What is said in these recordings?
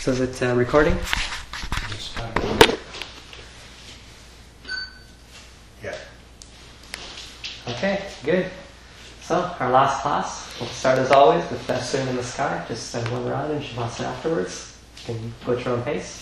So is it recording? Yeah. Okay, good. So, our last class, we'll start as always with Soon in the Sky, just one round and Shavasana afterwards. You can go at your own pace.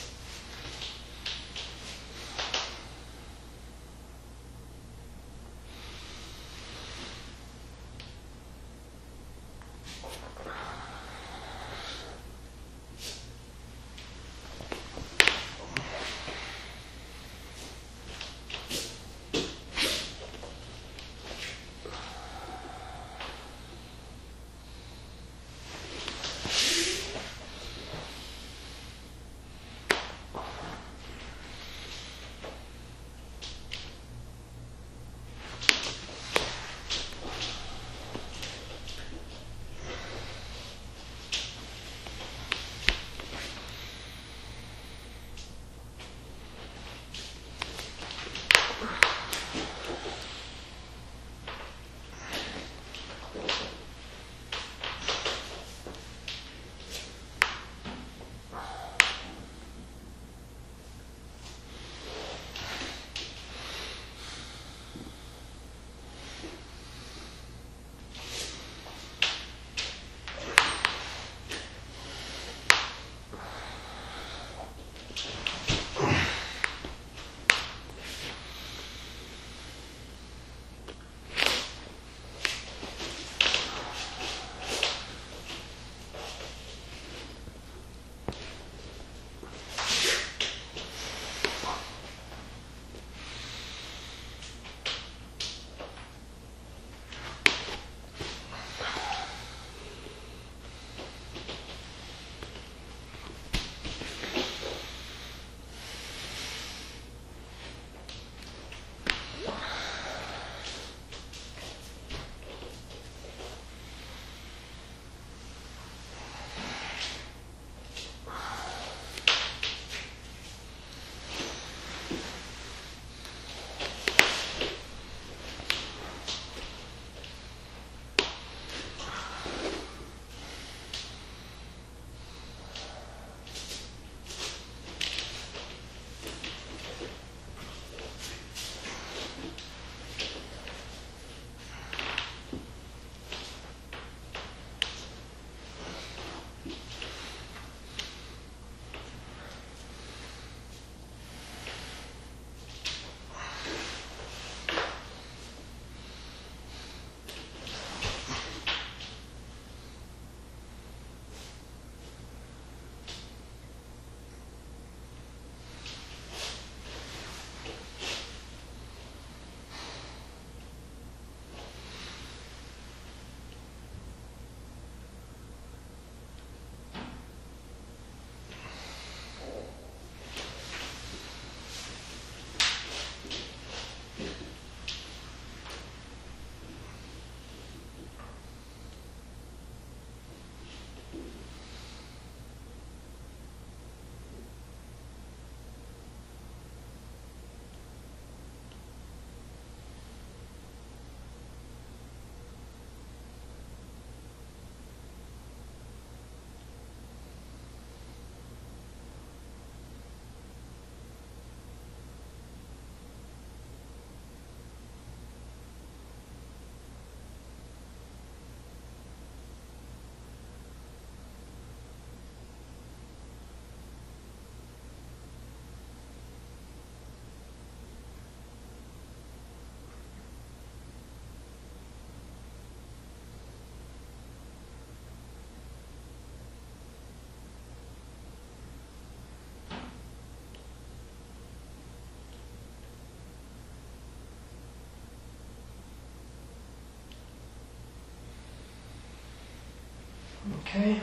Okay.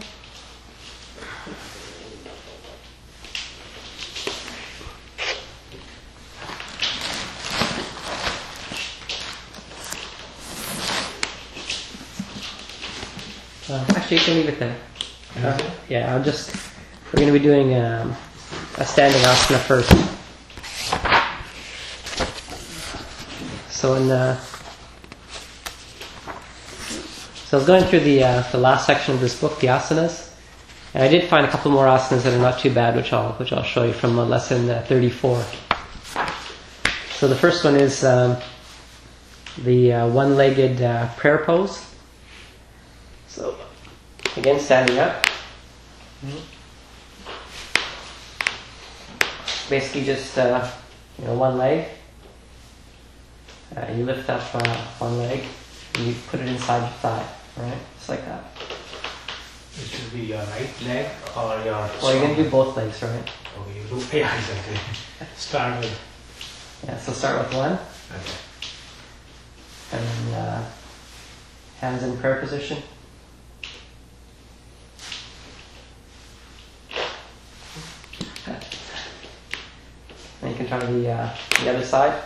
Actually, you can leave it there. Yeah, we're going to be doing a standing asana first. So I was going through the last section of this book, the asanas, And I did find a couple more asanas that are not too bad, which I'll show you from lesson 34. So the first one is the one-legged prayer pose. So again, standing up. Basically, just one leg. You lift up one leg and you put it inside your thigh, right? Just like that. It should be your right leg or your... Well, you're going to do both legs, right? Okay, you do... Yeah, exactly. Start with... Yeah, so start with one. Okay. And then hands in prayer position. Then you can try the other side.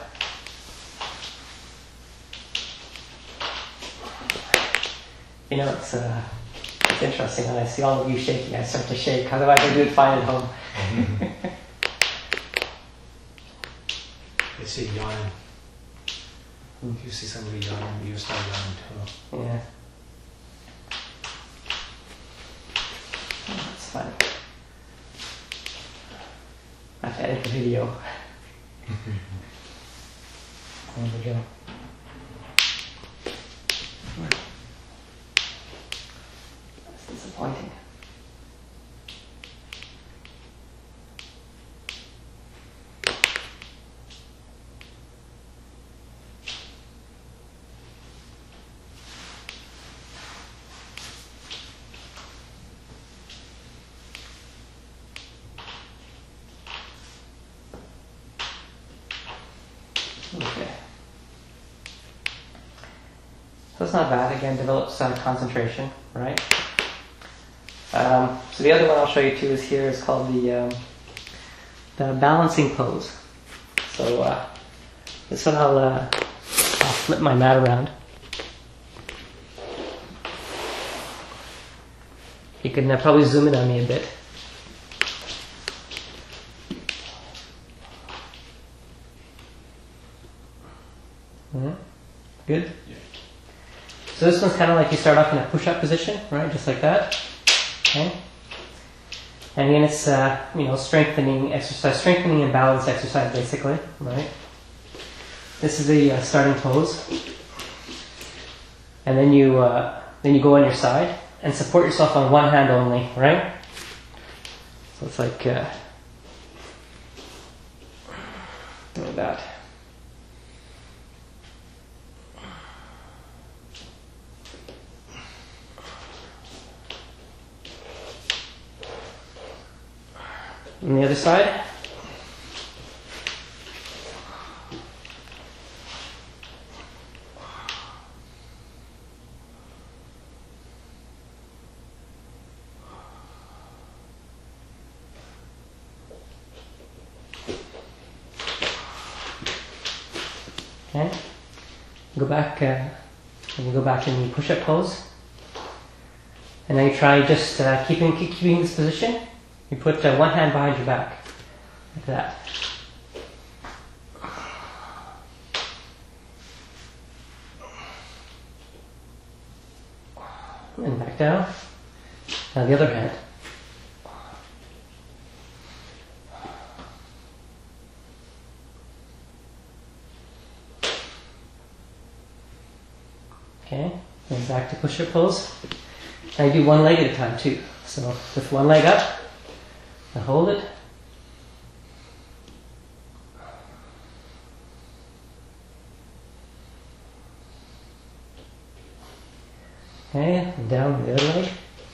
You know, it's interesting when I see all of you shaking, I start to shake. Otherwise, I do it fine at home. They say yawning. If you see somebody yawning, you start yawning too. Yeah. Oh, that's funny. I have to edit the video. There we go. That's disappointing. Okay. So it's not bad. Again, develops concentration, right? So the other one I'll show you too is called the balancing pose. So this one I'll flip my mat around. You can probably zoom in on me a bit. Good? Yeah. So this one's kind of like you start off in a push-up position, right? Just like that. Okay? And again, it's strengthening exercise, strengthening and balance exercise, basically, right? This is the starting pose, and then you go on your side and support yourself on one hand only, right? So it's like that. On the other side. Okay. Go back. And you go back in the push-up pose, and then you try just keeping this position. You put one hand behind your back, like that. And back down. Now the other hand. Okay, and back to push-up pose. Now you do one leg at a time too. So with one leg up, and hold it. Okay, and down the other leg.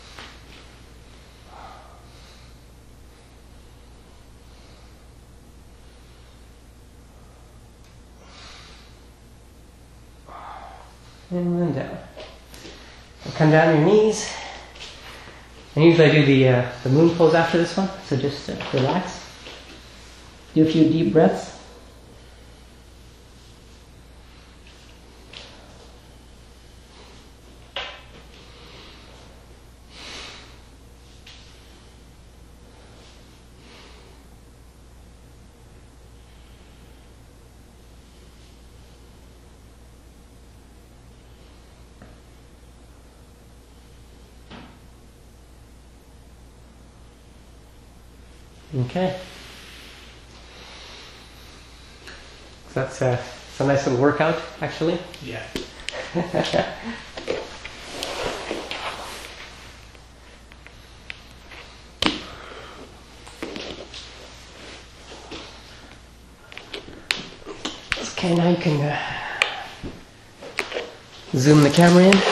And then down. And come down on your knees. And usually I do the moon pose after this one, so just relax. Do a few deep breaths. Okay. So that's a nice little workout, actually. Yeah. Okay, now you can zoom the camera in.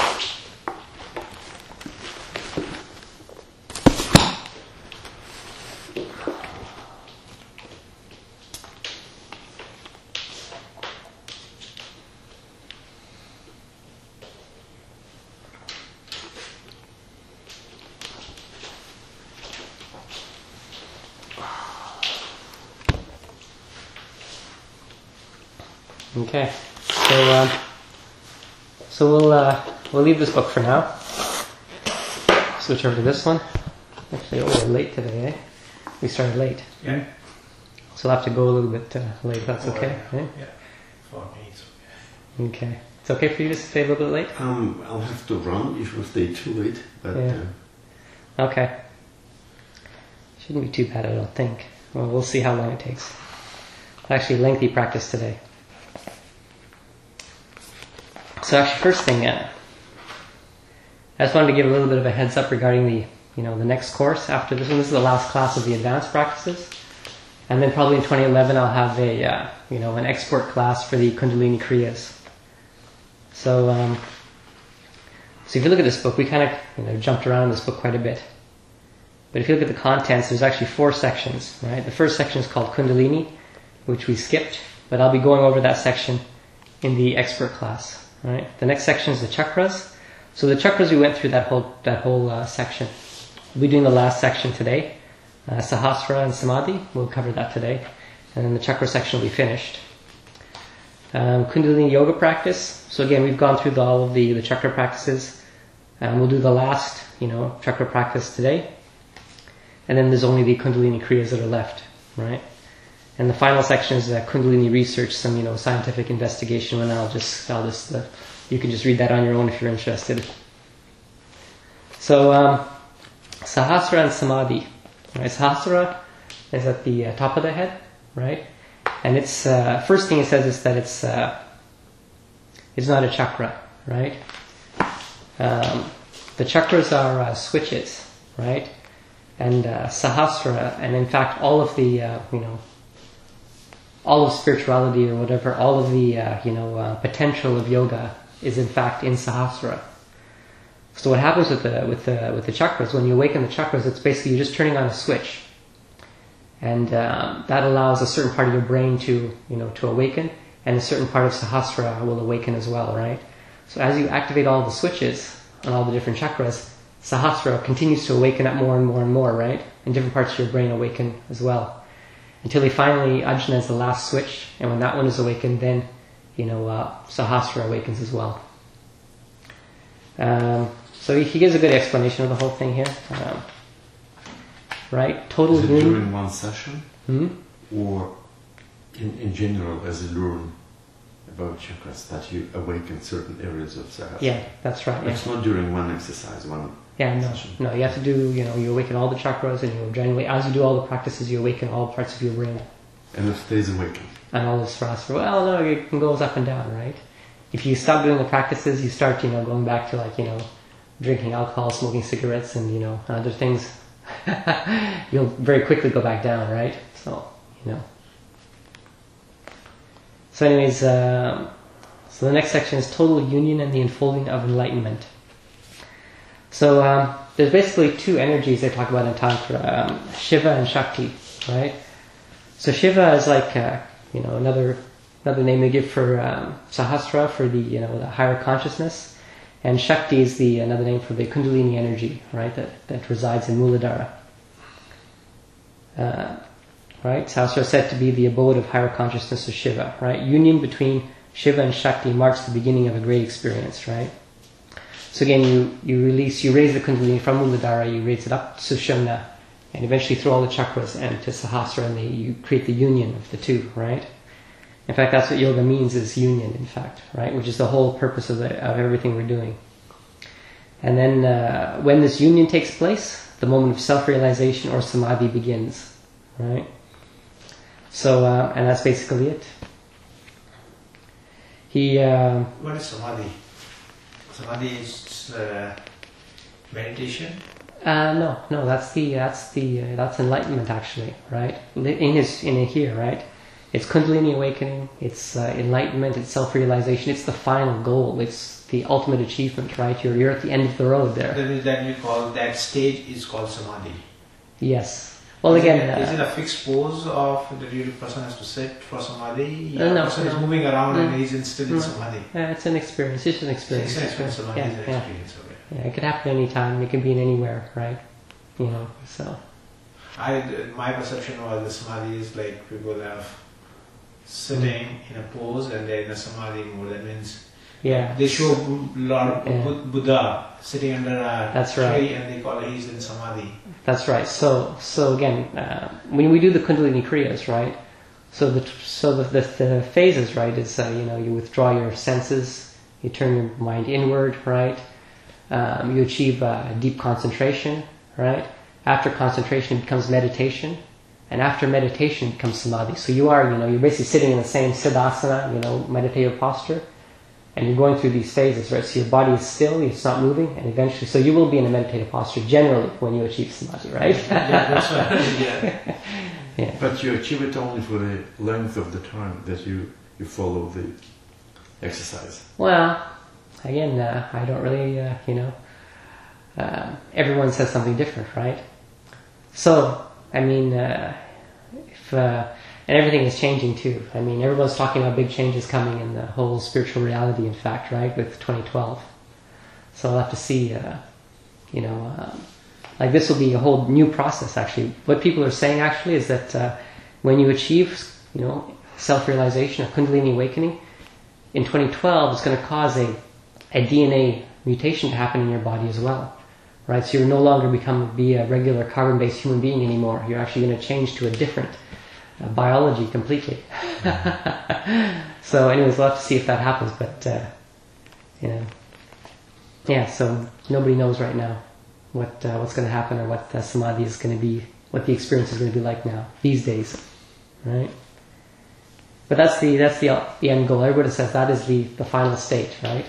Okay, so we'll leave this book for now. Switch over to this one. Actually, we're late today, eh? We started late. Yeah. So we'll have to go a little bit late. That's okay. Eh? Yeah. For me, it's okay. Okay. It's okay for you to stay a little bit late. I'll have to run if we stay too late, but Yeah. Okay. Shouldn't be too bad, I don't think. Well, we'll see how long it takes. Actually, lengthy practice today. So actually, first thing, I just wanted to give a little bit of a heads up regarding the next course after this one. This is the last class of the advanced practices, and then probably in 2011 I'll have an export class for the Kundalini Kriyas. So if you look at this book, we kind of jumped around this book quite a bit. But if you look at the contents, there's actually 4 sections, right? The first section is called Kundalini, which we skipped, but I'll be going over that section in the expert class. Right. The next section is the chakras. So the chakras, we went through that whole section. We'll be doing the last section today, Sahasrara and Samadhi. We'll cover that today, and then the chakra section will be finished. Kundalini yoga practice. So again, we've gone through all of the chakra practices. We'll do the last chakra practice today, and then there's only the Kundalini Kriyas that are left, right? And the final section is Kundalini research, some scientific investigation. And I'll just you can just read that on your own if you're interested. So Sahasrara and Samadhi. Right? Sahasrara is at the top of the head, right? And it's first thing it says is that it's not a chakra, right? The chakras are switches, right? And Sahasrara, and in fact all of the all of spirituality or whatever, all of the potential of yoga is in fact in Sahasrara. So what happens with the chakras, when you awaken the chakras, it's basically you're just turning on a switch, and that allows a certain part of your brain to awaken, and a certain part of Sahasrara will awaken as well, right? So as you activate all the switches on all the different chakras, Sahasrara continues to awaken up more and more and more, right? And different parts of your brain awaken as well. Until finally, Ajna is the last switch, and when that one is awakened, then, Sahasrara awakens as well. So he gives a good explanation of the whole thing here. Right? Total is it union. during one session, or in general as you learn about chakras that you awaken certain areas of Sahasrara? Yeah, that's right. Yeah. It's not during one exercise, one session. No, you have to do, you awaken all the chakras, and you generally, as you do all the practices, you awaken all parts of your brain. And it stays awakened. And all this Sahasrara. Well, no, it goes up and down, right? If you stop doing the practices, you start, going back to drinking alcohol, smoking cigarettes, and, other things. You'll very quickly go back down, right? So, So anyways, so the next section is total union and the unfolding of enlightenment. So there's basically 2 energies they talk about in Tantra, Shiva and Shakti, right? So Shiva is like, another name they give for Sahasrara, for the higher consciousness, and Shakti is another name for the Kundalini energy, right? That resides in Muladhara. Right? Sahasrara is said to be the abode of higher consciousness of Shiva, right? Union between Shiva and Shakti marks the beginning of a great experience, right? So again, you raise the Kundalini from Muladhara, you raise it up to Sushumna, and eventually through all the chakras and to Sahasrara, and you create the union of the 2, right? In fact, that's what yoga means, is union, in fact, right? Which is the whole purpose of everything we're doing. And then when this union takes place, the moment of self-realization or samadhi begins, right? So, and that's basically it. What is samadhi? Samadhi is meditation. No, that's enlightenment actually, right? In here, right? It's Kundalini awakening, it's enlightenment, it's self-realization, it's the final goal, it's the ultimate achievement, right? You're at the end of the road there. Then you call that stage is called samadhi. Yes. Well, is again, is it a fixed pose of the person has to sit for samadhi? No, The person is moving around and he's still in No. samadhi. It's an experience. It's an experience. It's an experience. Samadhi is an Yeah. experience. Okay. Yeah, it could happen anytime. It can be in anywhere, right? You know, so. My perception was the samadhi is like people have sitting in a pose and they're in a samadhi mode. That means Yeah. they show Lord Yeah. Buddha sitting under a That's tree right. and they call it he's in samadhi. That's right. So again, when we do the Kundalini Kriyas, right? So the phases, right, is you withdraw your senses, you turn your mind inward, right? You achieve deep concentration, right? After concentration, it becomes meditation, and after meditation, it becomes samadhi. So you're basically sitting in the same siddhasana, meditative posture, and you're going through these phases, right? So your body is still, it's not moving, and eventually, so you will be in a meditative posture generally when you achieve samadhi, right? Yeah, that's right. Yeah. Yeah. But you achieve it only for the length of the time that you follow the exercise. Well, again, I don't really, everyone says something different, right? So, I mean, and everything is changing too. I mean, everyone's talking about big changes coming in the whole spiritual reality, in fact, right, with 2012. So I'll have to see, like this will be a whole new process, actually. What people are saying, actually, is that when you achieve, self-realization or Kundalini awakening, in 2012, it's going to cause a DNA mutation to happen in your body as well, right? So you're no longer be a regular carbon-based human being anymore. You're actually going to change to a different biology completely. So anyways, we'll have to see if that happens, but yeah, so nobody knows right now what's going to happen or what samadhi is going to be, what the experience is going to be like now, these days, right? But that's the end goal. Everybody says that is the final state, right?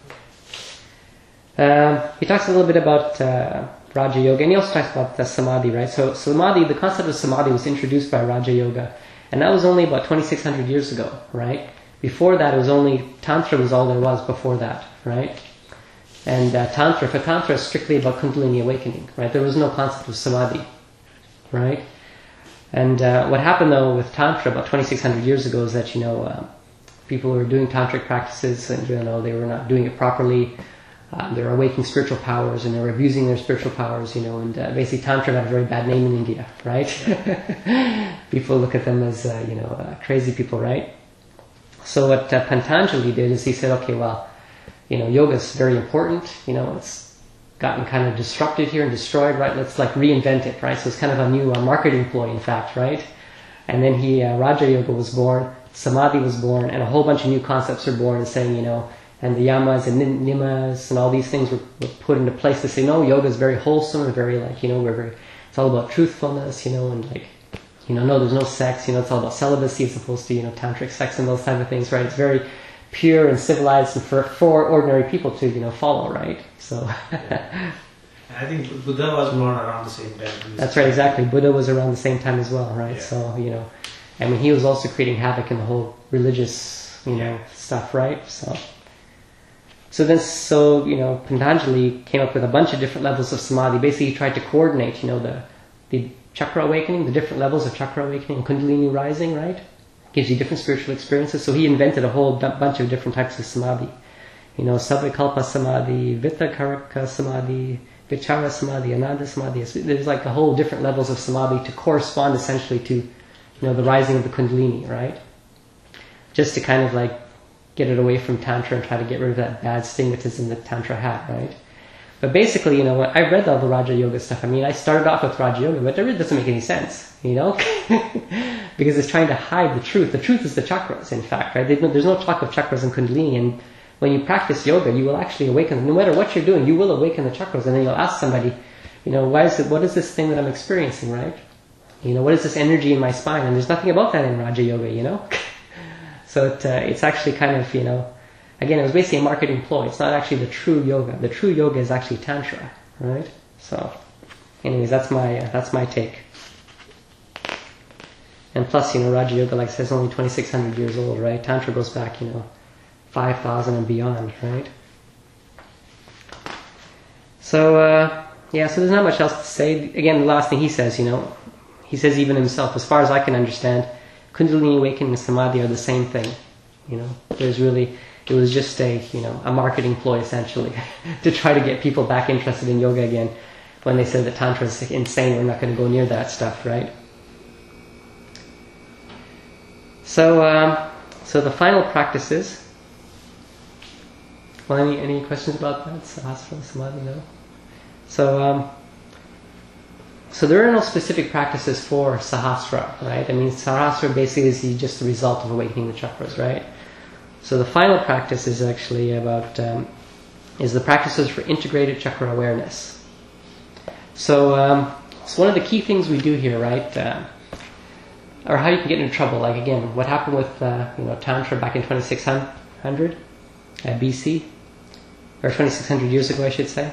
He talks a little bit about Raja Yoga, and he also talks about samadhi, right? So samadhi, the concept of samadhi was introduced by Raja Yoga, and that was only about 2,600 years ago, right? Before that, it was only Tantra was all there was before that, right? And Tantra is strictly about Kundalini awakening, right? There was no concept of samadhi, right? And what happened though with Tantra about 2,600 years ago is that people who were doing tantric practices and they were not doing it properly. They were awakening spiritual powers and they were abusing their spiritual powers, and basically Tantra got a very bad name in India, right? People look at them as crazy people, right? So what Patanjali did is he said, okay, well, yoga is very important. It's gotten kind of disrupted here and destroyed, right? Let's reinvent it, right? So it's kind of a new marketing ploy, in fact, right? And then Raja Yoga was born, Samadhi was born, and a whole bunch of new concepts were born, saying, and the yamas and niyamas and all these things were put into place to say, no, yoga is very wholesome and very it's all about truthfulness, and no, there's no sex, it's all about celibacy as opposed to, tantric sex and those type of things, right? It's very pure and civilized and for ordinary people to, follow, right? So. Yeah. And I think Buddha was born around the same time. That's right, exactly. Buddha was around the same time as well, right? Yeah. So, he was also creating havoc in the whole religious, stuff, right? So Patanjali came up with a bunch of different levels of samadhi. Basically, he tried to coordinate, the chakra awakening, the different levels of chakra awakening, Kundalini rising, right? Gives you different spiritual experiences. So he invented a whole bunch of different types of samadhi. Sabvikalpa samadhi, Vittakaraka samadhi, Vichara samadhi, Ananda samadhi. There's a whole different levels of samadhi to correspond essentially to, the rising of the Kundalini, right? Just to kind of get it away from Tantra and try to get rid of that bad stigmatism that Tantra had, right? But basically, when I read all the Raja Yoga stuff, I started off with Raja Yoga, but it really doesn't make any sense, because it's trying to hide the truth. The truth is the chakras, in fact, right? There's no talk of chakras in Kundalini, and when you practice yoga, you will actually awaken. No matter what you're doing, you will awaken the chakras, and then you'll ask somebody, what is this thing that I'm experiencing, right? What is this energy in my spine? And there's nothing about that in Raja Yoga, So it's actually kind of, again, it was basically a marketing ploy. It's not actually the true yoga. The true yoga is actually Tantra, right? So, anyways, that's my take. And plus, Raja Yoga, like I said, is only 2,600 years old, right? Tantra goes back, 5,000 and beyond, right? So, so there's not much else to say. Again, the last thing he says, he says even himself, as far as I can understand, Kundalini awakening and Samadhi are the same thing. It was just a marketing ploy essentially to try to get people back interested in yoga again when they said that Tantra is insane, we're not going to go near that stuff, right? So, so the final practices. Well, any questions about that? Sahasrara, Samadhi, no? So there are no specific practices for Sahasrara, right? I mean, Sahasrara basically is just the result of awakening the chakras, right? So the final practice is actually about, is the practices for integrated chakra awareness. So, so one of the key things we do here, right, or how you can get into trouble, like again, what happened with, Tantra back in 2600 BC, or 2,600 years ago, I should say.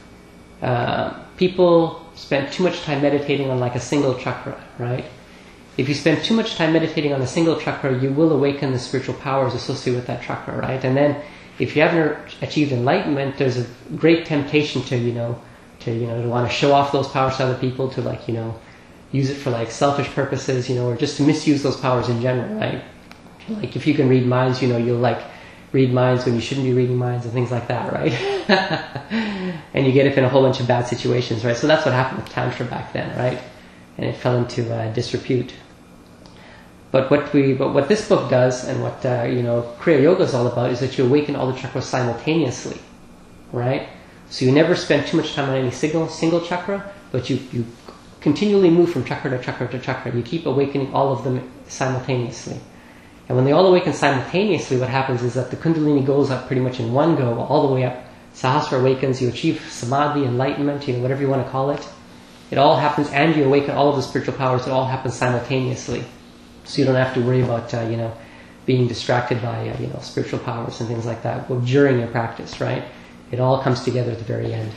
People spent too much time meditating on like a single chakra, right? If you spend too much time meditating on a single chakra, you will awaken the spiritual powers associated with that chakra, right? And then, if you haven't achieved enlightenment, there's a great temptation to want to show off those powers to other people, to use it for like selfish purposes, or just to misuse those powers in general, right? Like if you can read minds, you'll like read minds when you shouldn't be reading minds and things like that, right? And you get up in a whole bunch of bad situations, right? So that's what happened with Tantra back then, right? And it fell into disrepute. But what this book does, and what Kriya Yoga is all about, is that you awaken all the chakras simultaneously, right? So you never spend too much time on any single chakra, but you continually move from chakra to chakra to chakra. You keep awakening all of them simultaneously. And when they all awaken simultaneously, what happens is that the Kundalini goes up pretty much in one go, all the way up. Sahasrara awakens, you achieve Samadhi, enlightenment, whatever you want to call it. It all happens, and you awaken all of the spiritual powers. It all happens simultaneously. So you don't have to worry about, being distracted by, spiritual powers and things like that during your practice, right? It all comes together at the very end,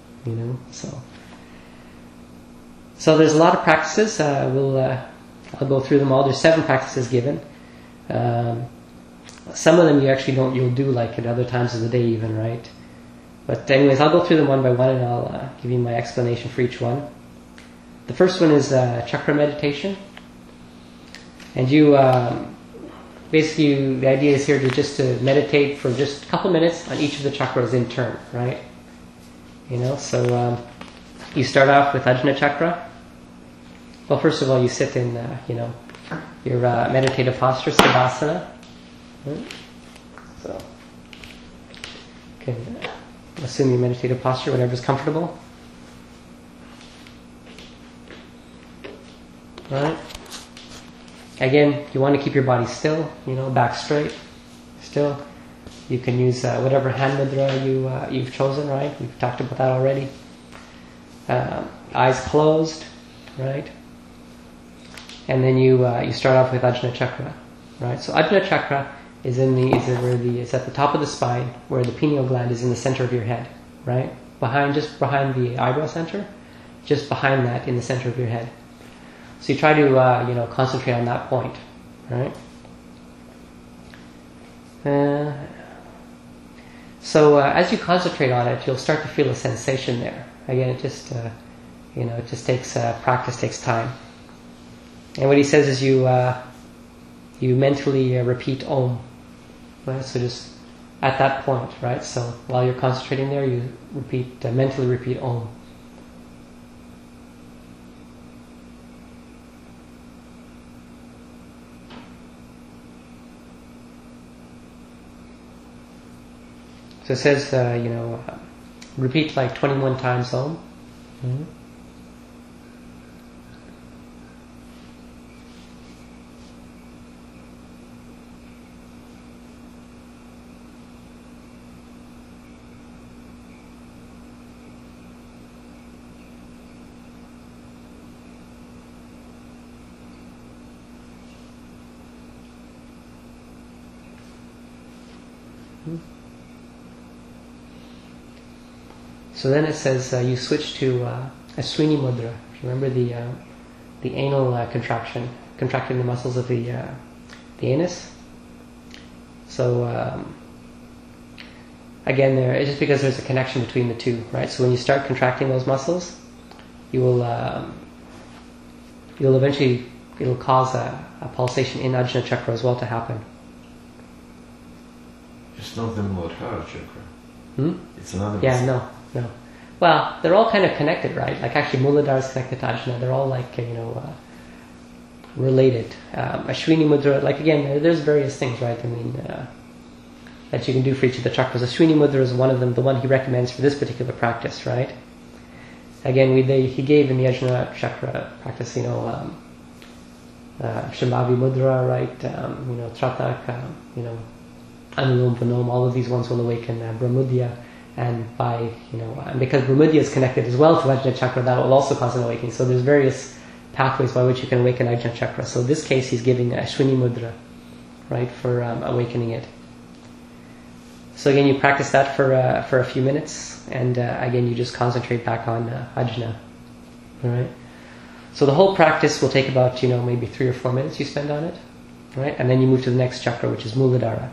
So there's a lot of practices. I'll go through them all. There's 7 practices given. Some of them you'll do like at other times of the day even, right? But anyways, I'll go through them one by one, and I'll give you my explanation for each one. The first one is chakra meditation. And you, basically the idea is here to meditate for just a couple minutes on each of the chakras in turn, right? So you start off with Ajna Chakra. Well, first of all, you sit in, your meditative posture, Siddhasana. Right? So, you can assume your meditative posture, whatever's comfortable. Right? Again, you want to keep your body still, back straight, still. You can use whatever hand mudra you've chosen, right? We've talked about that already. Eyes closed, right? And then you start off with Ajna Chakra, right? So Ajna Chakra is it's at the top of the spine, where the pineal gland is in the center of your head, right? Just behind the eyebrow center, just behind that in the center of your head. So you try to concentrate on that point, right? So as you concentrate on it, you'll start to feel a sensation there. Again, it just takes practice, takes time. And what he says is you mentally repeat Om, right? So just at that point, right? So while you're concentrating there, you mentally repeat Om. So it says, repeat like 21 times Om. Mm-hmm. So then it says you switch to Ashwini Mudra. If you remember the anal contracting the muscles of the anus. So again, it's just because there's a connection between the two, right? So when you start contracting those muscles, you'll eventually, it'll cause a pulsation in Ajna Chakra as well to happen. It's not the Muladhara chakra. It's another. Yeah, no. Well, they're all kind of connected, right? Like actually, Muladhara is connected to Ajna. They're all like related. Ashwini Mudra, like again, there's various things, right? I mean, that you can do for each of the chakras. Ashwini Mudra is one of them, the one he recommends for this particular practice, right? Again, he gave in the Ajna Chakra practice, Shambhavi Mudra, right? Tratak, Anulom Panom, all of these ones will awaken Brahmudya, and and because Brahmudya is connected as well to Ajna Chakra, that will also cause an awakening. So there's various pathways by which you can awaken Ajna Chakra. So in this case, he's giving Ashwini Mudra, right, for awakening it. So again, you practice that for a few minutes, and again, you just concentrate back on Ajna. All right. So the whole practice will take about maybe 3 or 4 minutes you spend on it, right? And then you move to the next chakra, which is Muladhara.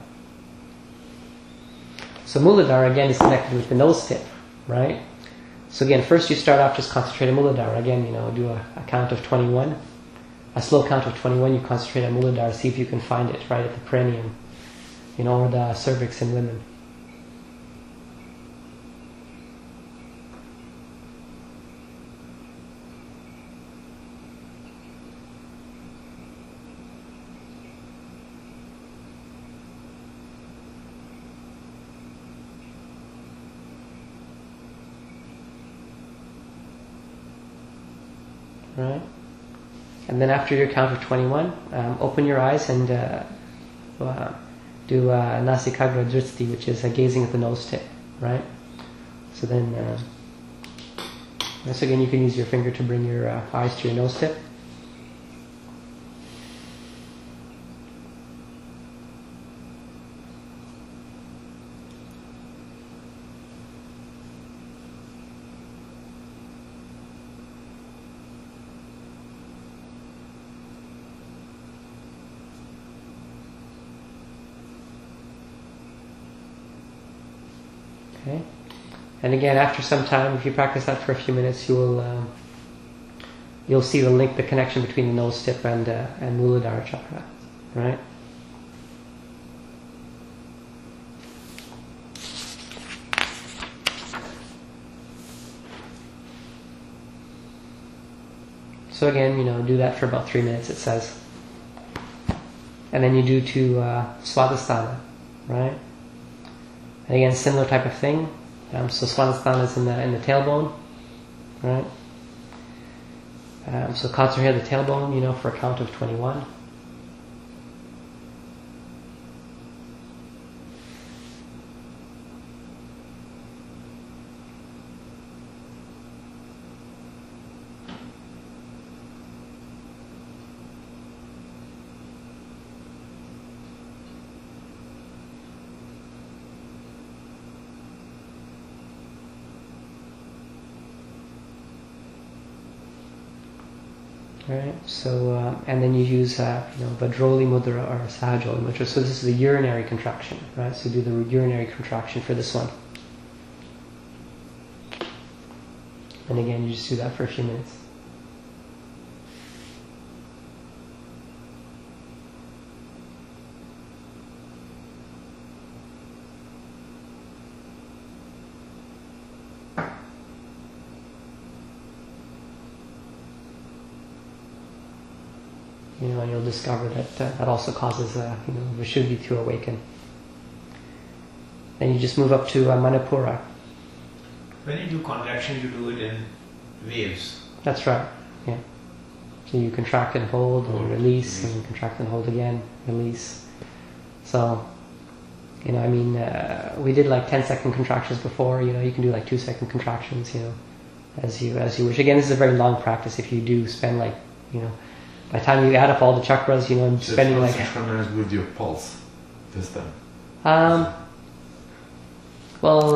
So Muladhara again is connected with the nose tip, right? So again, first you start off just concentrate on Muladhara. Again, do a count of 21, a slow count of 21. You concentrate on Muladhara, see if you can find it right at the perineum, or the cervix in women. Right, and then after your count of 21, open your eyes and do Nasikagra Drishti, which is gazing at the nose tip, right? So then, once again, you can use your finger to bring your eyes to your nose tip. Okay, and again, after some time, if you practice that for a few minutes, you'll see the connection between the nose tip and Muladhara chakra, right? So again, do that for about 3 minutes, it says, and then you do to Swadhisthana, right? And again, similar type of thing. So Swadhisthana is in the tailbone, right? So concentrate on the tailbone, for a count of 21. Right, so and then you use Vajroli Mudra or Sahajoli Mudra. So this is the urinary contraction, right? So do the urinary contraction for this one, and again you just do that for a few minutes. And you'll discover that that also causes Vishuddhi to awaken. Then you just move up to Manipura. When you do contraction, you do it in waves. That's right. Yeah. So you contract and hold and release, and contract and hold again, release. So, we did like 10-second contractions before. You can do like 2-second contractions. As you wish. Again, this is a very long practice. If you do spend by the time you add up all the chakras, and spending like... Synchronized with your pulse this time. Well,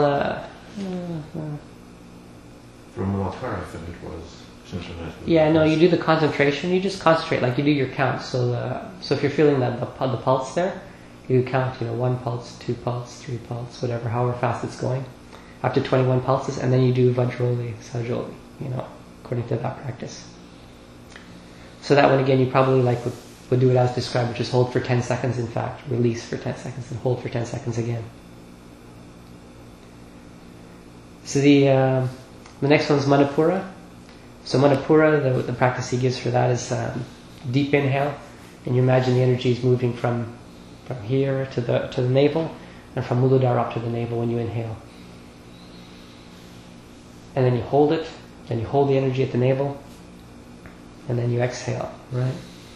From Muladhara, I think it was. yeah, no, you do the concentration. You just concentrate, like you do your count. So if you're feeling that the pulse there, you count, 1 pulse, 2 pulse, 3 pulse, whatever, however fast it's going, up to 21 pulses, and then you do Vajroli, Sajoli, according to that practice. So that one again, you probably would do it as described, which is hold for 10 seconds. In fact, release for 10 seconds, and hold for 10 seconds again. So the next one's Manipura. So Manipura, the practice he gives for that is deep inhale, and you imagine the energy is moving from here to the navel, and from Muladhara up to the navel when you inhale. And then you hold it, then you hold the energy at the navel, and then you exhale, right?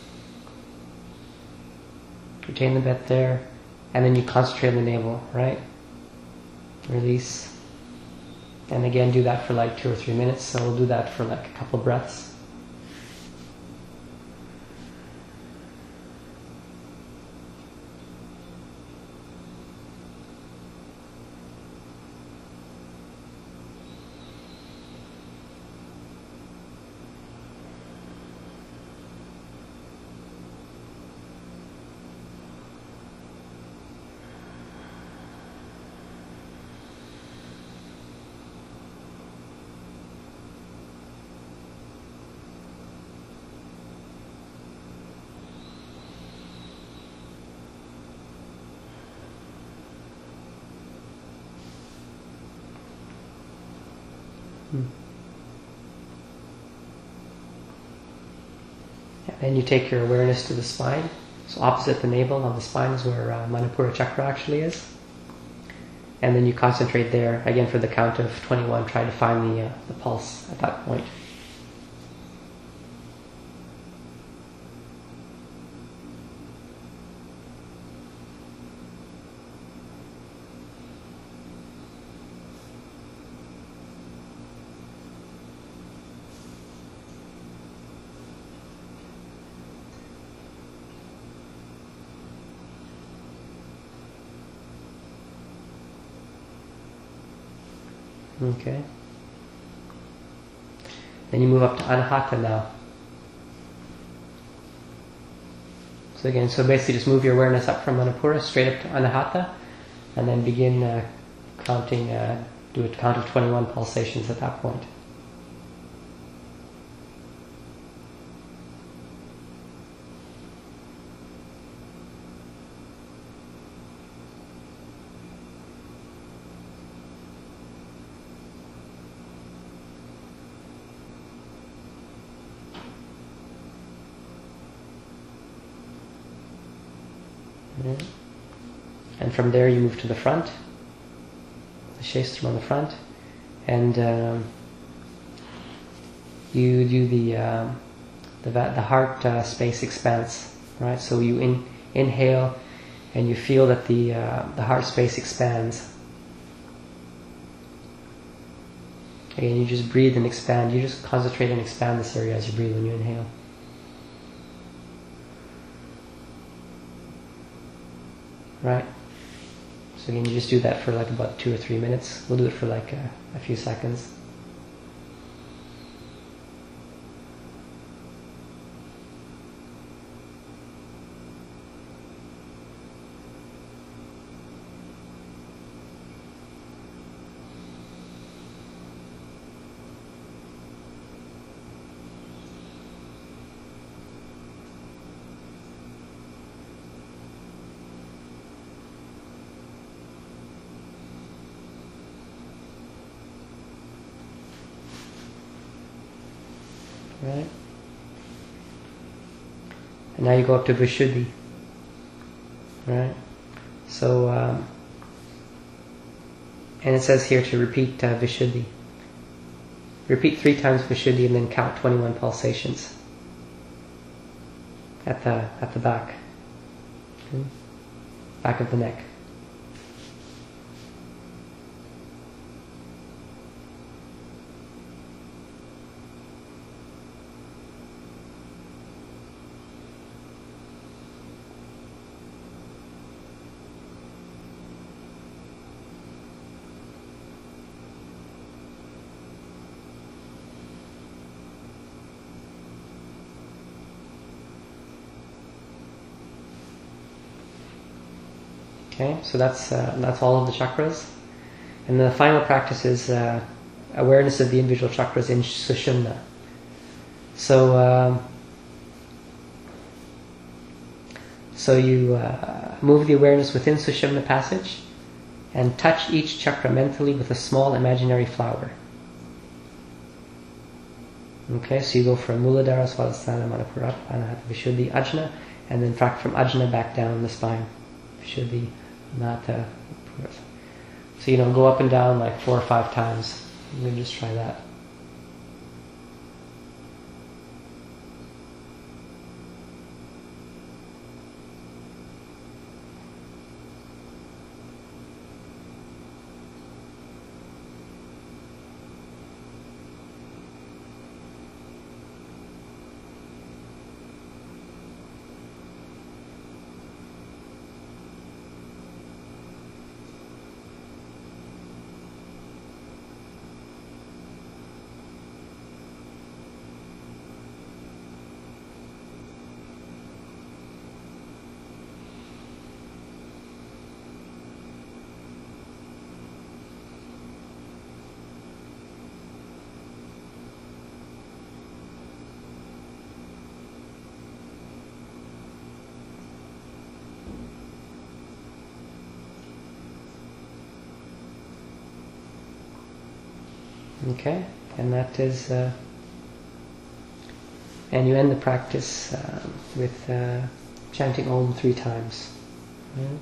Retain the breath there, and then you concentrate on the navel, right? Release. And again, do that for 2 or 3 minutes. So we'll do that for a couple of breaths. Then you take your awareness to the spine. So opposite the navel on the spine is where Manipura chakra actually is. And then you concentrate there, again for the count of 21, try to find the pulse at that point. Okay. Then you move up to Anahata now. So again, basically just move your awareness up from Manipura straight up to Anahata, and then begin counting, do a count of 21 pulsations at that point. And from there you move to the front, the Shestram on the front, and you do the heart space expanse, right? So you inhale, and you feel that the heart space expands. Again, you just breathe and expand. You just concentrate and expand this area as you breathe when you inhale. Right? So again, you just do that for about 2 or 3 minutes. We'll do it for a few seconds. Right? And now you go up to Vishuddhi. Right? So, and it says here to repeat Vishuddhi. Repeat 3 times Vishuddhi and then count 21 pulsations at the back. Okay? Back of the neck. Okay, so that's all of the chakras. And the final practice is awareness of the individual chakras in Sushumna. So you move the awareness within Sushumna passage and touch each chakra mentally with a small imaginary flower. Okay, so you go from Muladhara, Swadhisthana, Manipura, Anahata, Vishuddhi, Ajna, and then from Ajna back down the spine. Vishuddhi, Anahata, Purva. So go up and down like 4 or 5 times. You can just try that. Okay, and that is, and you end the practice with chanting Om 3 times. Right?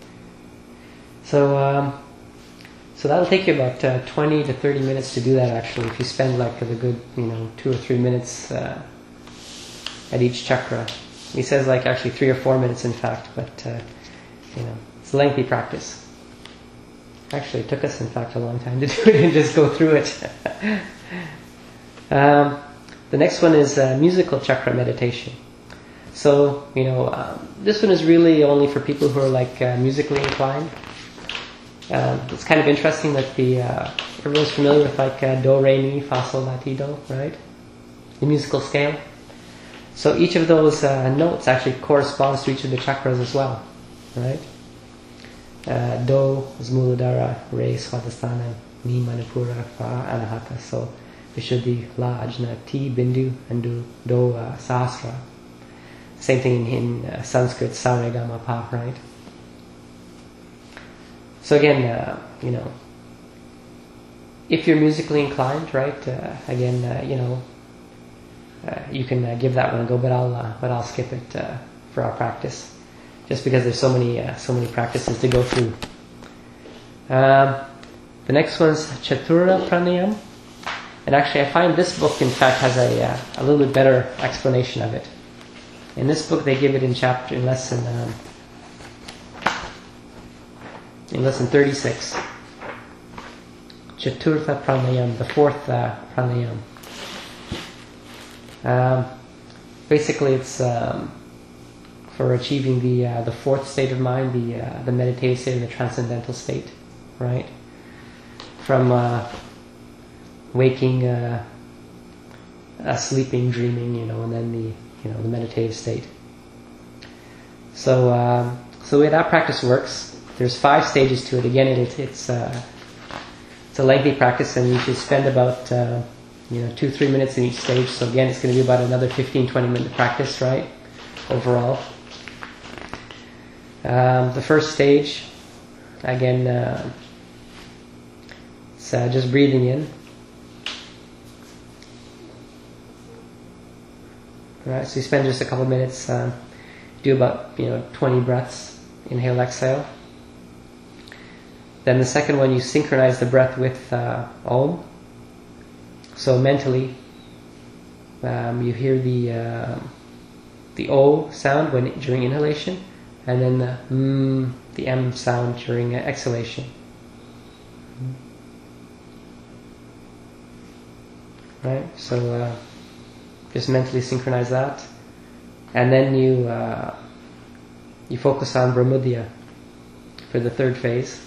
So that'll take you about 20 to 30 minutes to do that. Actually, if you spend like a good 2 or 3 minutes at each chakra. He says like actually 3 or 4 minutes in fact, but it's a lengthy practice. Actually, it took us, in fact, a long time to do it and just go through it. The next one is musical chakra meditation. So, this one is really only for people who are like musically inclined. It's kind of interesting that everyone's familiar with like do, re, mi, fa, sol, la, ti, do, right? The musical scale. So each of those notes actually corresponds to each of the chakras as well, right? Do is Muladhara, Re Swadhisthana, Mi Manipura, Fa Anahata. So Vishuddhi, La Ajna, Ti Bindu, and Do Sahasra. Same thing in Sanskrit, Sa Re Ga Ma Pa, right? So again, if you're musically inclined, right? You can give that one a go, but I'll skip it for our practice. Just because there's so many practices to go through. The next one's Chatura Pranayam, and actually I find this book in fact has a little bit better explanation of it. In this book they give it in lesson 36. Chaturtha Pranayam, the 4th Pranayam. Basically it's for achieving the 4th state of mind, the meditative state and the transcendental state, right? From waking, sleeping, dreaming, and then the meditative state. So the way that practice works, there's 5 stages to it. Again, it's a lengthy practice, and you should spend about 2-3 minutes in each stage. So again, it's going to be about another 15-20 minute practice, right? Overall. The first stage, again, it's just breathing in. Right, so you spend just a couple of minutes, do about 20 breaths, inhale, exhale. Then the second one, you synchronize the breath with Om. So mentally, you hear the O sound during inhalation, and then the M sound during exhalation. Right? So just mentally synchronize that, and then you focus on Brahmudya for the 3rd phase.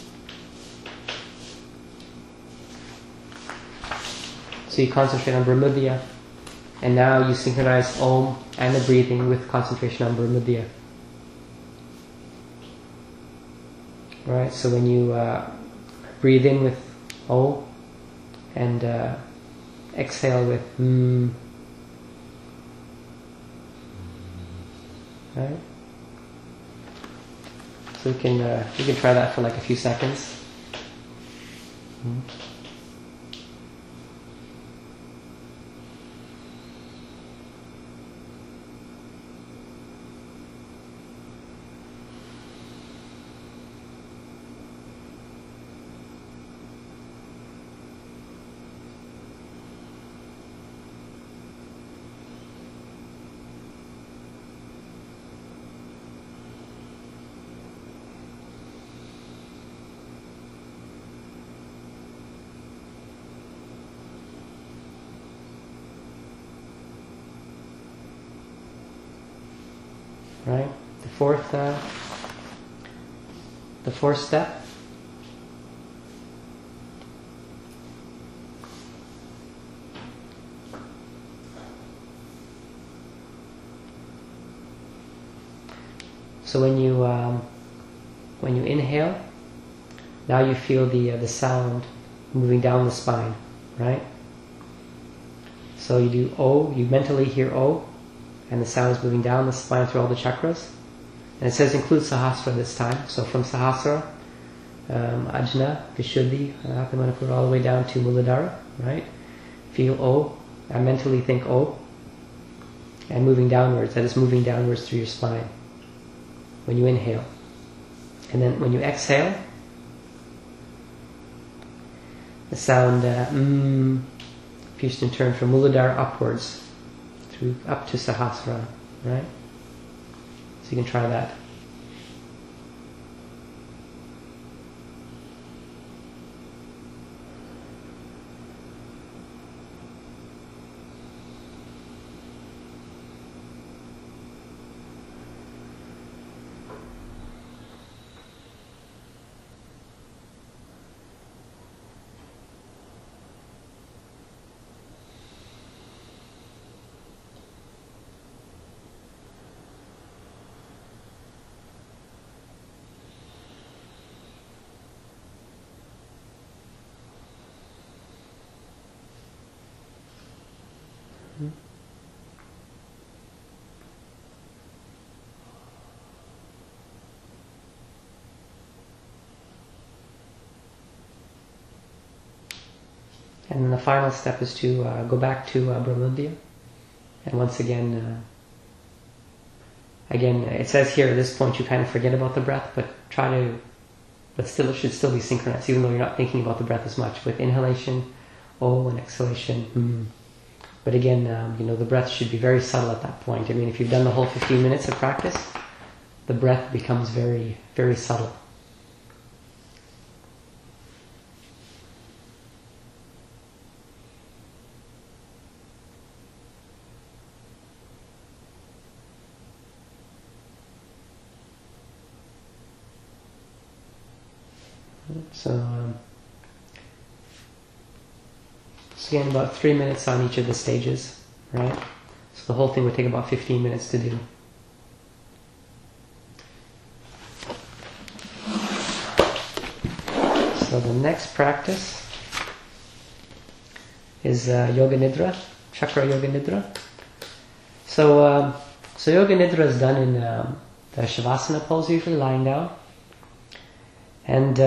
So you concentrate on Brahmudya, and now you synchronize Om and the breathing with concentration on Brahmudya. right? So when you breathe in with O and exhale with right? So we can try that for like a few seconds. Right? The fourth step. So when you inhale, now you feel the sound moving down the spine, right? So you do O, you mentally hear O, and the sound is moving down the spine through all the chakras. And it says include Sahasrara this time. So from Sahasrara, Ajna, Vishuddhi, Anapamanapura, all the way down to Muladhara, right? Feel O. I mentally think O. And moving downwards, that is moving downwards through your spine. When you inhale. And then when you exhale, the sound appears to turn from Muladhara upwards. Up to Sahasrara, right? So you can try that. And then the final step is to go back to Brahmandya. And once again, it says here at this point you kind of forget about the breath, but still it should still be synchronized, even though you're not thinking about the breath as much. With inhalation, O, and exhalation, But again, the breath should be very subtle at that point. I mean, if you've done the whole 15 minutes of practice, the breath becomes very, very subtle. So again, about 3 minutes on each of the stages, right? So the whole thing would take about 15 minutes to do. So the next practice is Yoga Nidra, Chakra Yoga Nidra. So Yoga Nidra is done in the Shavasana pose, usually lying down. And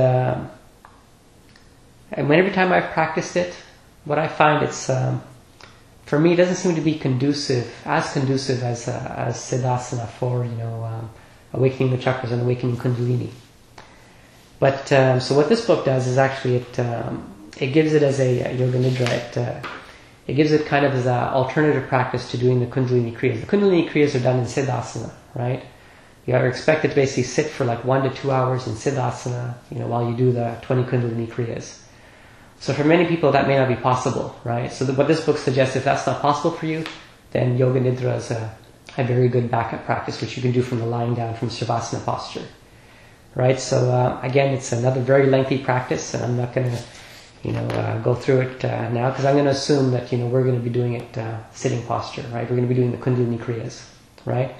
every time I've practiced it, what I find for me, it doesn't seem to be conducive as Siddhasana for awakening the chakras and awakening Kundalini. But so what this book does is actually it gives it as a Yoga Nidra. It gives it kind of as an alternative practice to doing the Kundalini Kriyas. The Kundalini Kriyas are done in Siddhasana, right? You are expected to basically sit for like 1 to 2 hours in Siddhasana, while you do the 20 Kundalini Kriyas. So for many people that may not be possible, right? So what this book suggests, if that's not possible for you, then Yoga Nidra is a very good backup practice, which you can do from the lying down, from Shavasana posture, right? So again, it's another very lengthy practice, and I'm not going to go through it now, because I'm going to assume that we're going to be doing it sitting posture, right? We're going to be doing the Kundalini Kriyas, right?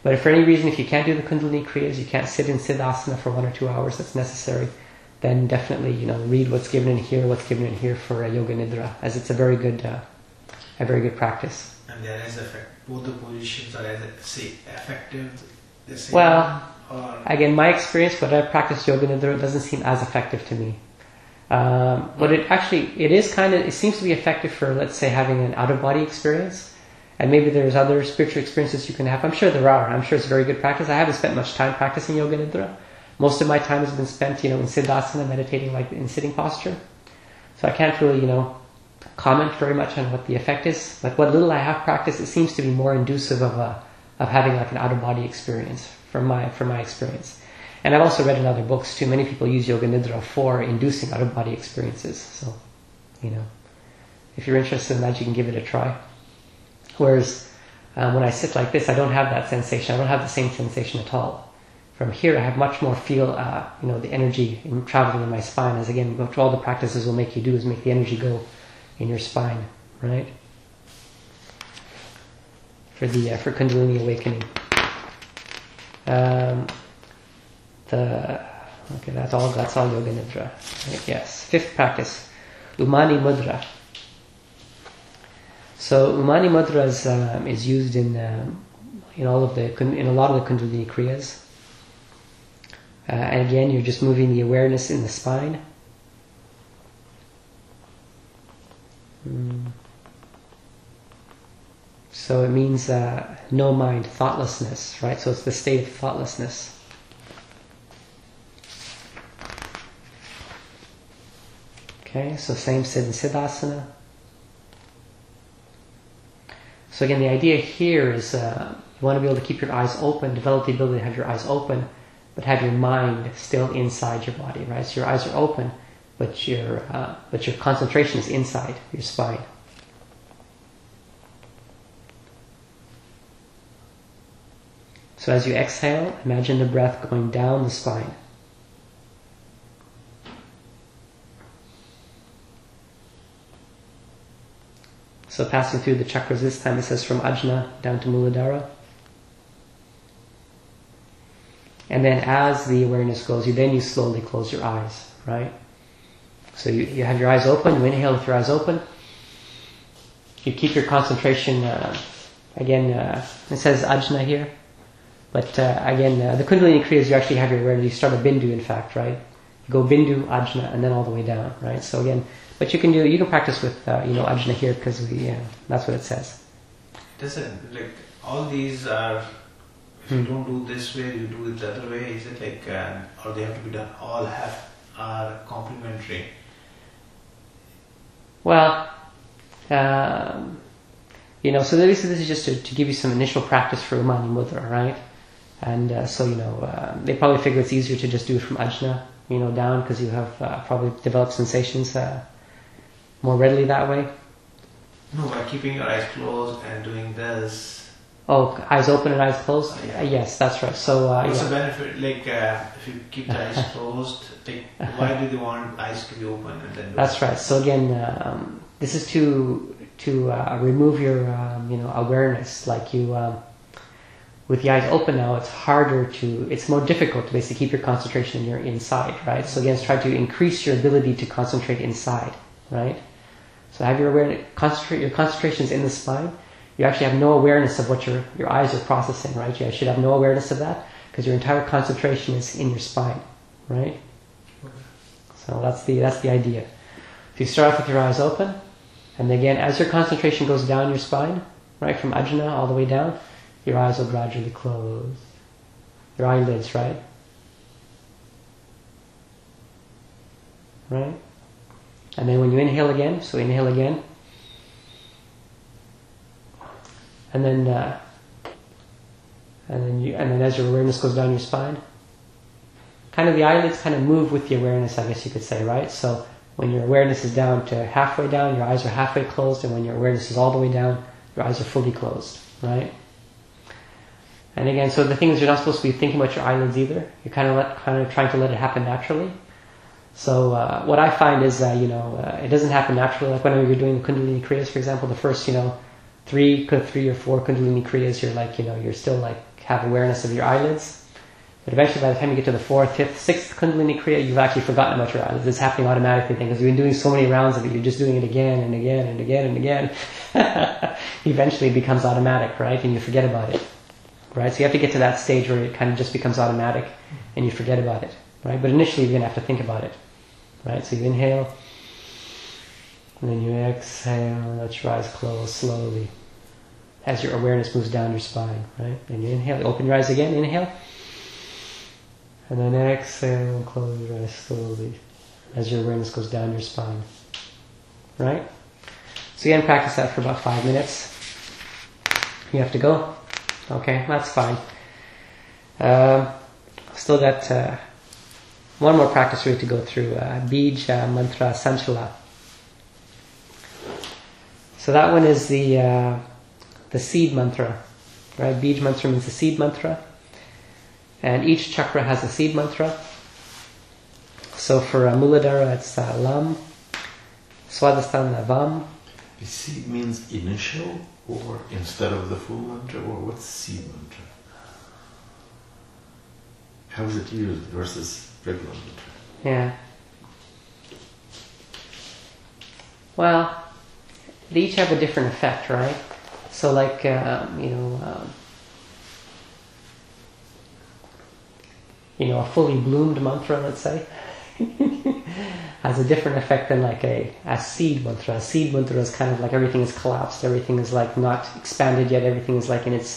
But if for any reason, if you can't do the Kundalini Kriyas, you can't sit in Siddhasana for 1 or 2 hours, that's necessary, then definitely, read what's given in here for Yoga Nidra, as it's a very good practice. And there is effect. Both the positions are effective. The same, Well, or again, my experience, when I practice Yoga Nidra, it doesn't seem as effective to me. But it seems to be effective for, let's say, having an out-of-body experience. And maybe there's other spiritual experiences you can have. I'm sure there are. I'm sure it's a very good practice. I haven't spent much time practicing Yoga Nidra. Most of my time has been spent, in Siddhasana, meditating like in sitting posture. So I can't really, comment very much on what the effect is. But what little I have practiced, it seems to be more inducive of having like an out-of-body experience from my experience. And I've also read in other books too. Many people use Yoga Nidra for inducing out-of-body experiences. So, if you're interested in that, you can give it a try. Whereas when I sit like this, I don't have that sensation. I don't have the same sensation at all. From here, I have much more feel, the energy traveling in my spine. As again, what all the practices will make you do is make the energy go in your spine, right? For Kundalini awakening. That's all Yoga Nidra. Right? Yes. 5th practice, Umani Mudra. So Umani Mudra is used in a lot of the Kundalini Kriyas. And again, you're just moving the awareness in the spine. So it means no mind, thoughtlessness, right? So it's the state of thoughtlessness. Okay, so same sit in Siddhasana. So again, the idea here is you want to be able to keep your eyes open, develop the ability to have your eyes open, but have your mind still inside your body, right? So your eyes are open, but your concentration is inside your spine. So as you exhale, imagine the breath going down the spine. So passing through the chakras this time, it says from Ajna down to Muladhara. And then as the awareness goes, you slowly close your eyes, right? So you have your eyes open, you inhale with your eyes open. You keep your concentration, it says Ajna here. But the Kundalini Kriyas, you actually have your awareness, you start a Bindu in fact, right? You go Bindu, Ajna, and then all the way down, right? So again, but you can practice with, Ajna here because that's what it says. Does it, all these are, if you don't do this way, you do it the other way, is it or they have to be done, all are complementary? Well, so this is just to give you some initial practice for Umani Mudra, right? And they probably figure it's easier to just do it from Ajna, down, because you have probably developed sensations more readily that way. No, by keeping your eyes closed and doing this. Oh, eyes open and eyes closed? Yeah. Yes, that's right. So, what's the benefit? If you keep the eyes closed, why do they want eyes to be open and then? That's right. So again, this is to remove your awareness. With the eyes open now, it's more difficult to basically keep your concentration in your inside, right? So again, it's trying to increase your ability to concentrate inside, right? So have your awareness, your concentration is in the spine. You actually have no awareness of what your eyes are processing, right? You should have no awareness of that because your entire concentration is in your spine, right? So that's the idea. If you start off with your eyes open, and again, as your concentration goes down your spine, right, from Ajna all the way down, your eyes will gradually close. Your eyelids, right? Right? And then when you inhale again, so inhale again. And then as your awareness goes down your spine, kind of the eyelids kind of move with the awareness, I guess you could say, right? So when your awareness is down to halfway down, your eyes are halfway closed, and when your awareness is all the way down, your eyes are fully closed, right? And again, so the thing is, you're not supposed to be thinking about your eyelids either. You're kind of trying to let it happen naturally. So what I find is that it doesn't happen naturally. Like whenever you're doing the Kundalini Kriyas, for example, the first three or four Kundalini Kriyas, you're like, you're still like have awareness of your eyelids. But eventually, by the time you get to the fourth, fifth, sixth Kundalini Kriya, you've actually forgotten about your eyelids. It's happening automatically, because you've been doing so many rounds of it, you're just doing it again and again and again and again. Eventually, it becomes automatic, right? And you forget about it, right? So you have to get to that stage where it kind of just becomes automatic, and you forget about it, right? But initially, you're going to have to think about it, right? So you inhale, and then you exhale. Let your eyes close slowly as your awareness moves down your spine, right? And you inhale, open your eyes again, inhale. And then exhale and close your eyes slowly as your awareness goes down your spine. Right? So again, practice that for about 5 minutes. You have to go? Okay, that's fine. Still got one more practice we have to go through. Bij Mantra Sanchala. So that one is the seed mantra. Right? Bij Mantra means the seed mantra. And each chakra has a seed mantra. So for Muladhara, it's Lam, Swadhisthana Vam. The seed means initial, or instead of the full mantra, or what's seed mantra? How is it used versus regular mantra? Yeah. Well, they each have a different effect, right? So like, a fully bloomed mantra, let's say, has a different effect than like a seed mantra. A seed mantra is kind of like everything is collapsed, everything is like not expanded yet, everything is like in its,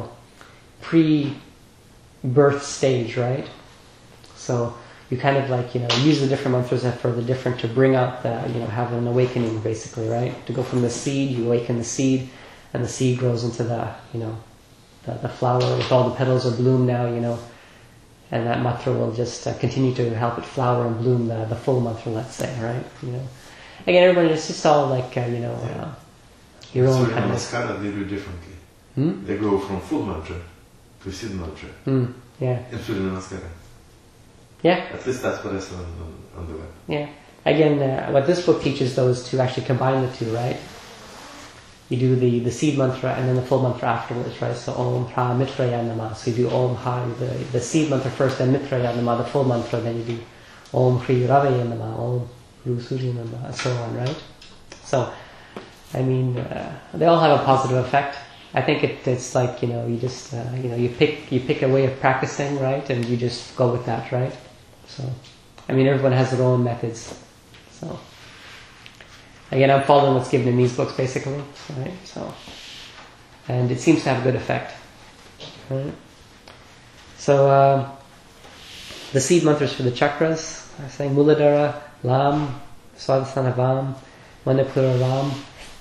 pre-birth stage, right? So you kind of like, use the different mantras for the different, to bring out the, have an awakening basically, right? To go from the seed, you awaken the seed, and the seed grows into the, the flower with all the petals of bloom now, and that mantra will just continue to help it flower and bloom the full mantra, let's say, right? Again, everybody, it's just all like, your own kind of... Namaskara, they do differently. They go from full mantra to seed mantra. Yeah. In Surya Namaskara. Yeah. At least that's what I saw on the web. Yeah. Again, what this book teaches, though, is to actually combine the two, right? You do the seed mantra and then the full mantra afterwards, right? So Om Pra Mitraya Namah. So you do Om Ha, the seed mantra first, then Mitraya Namah, the full mantra, then you do Om Hri Ravaya Namah, Om Ru Surya Namah, and so on, right? So, I mean, they all have a positive effect. I think it's like, you just, you pick a way of practicing, right? And you just go with that, right? So, I mean, everyone has their own methods. So, again, I'm following what's given in these books, basically, right? So, and it seems to have a good effect, right? So, the seed mantras for the chakras, I'm saying Muladhara, Lam, Swadhisthana Vam, Manipura Ram,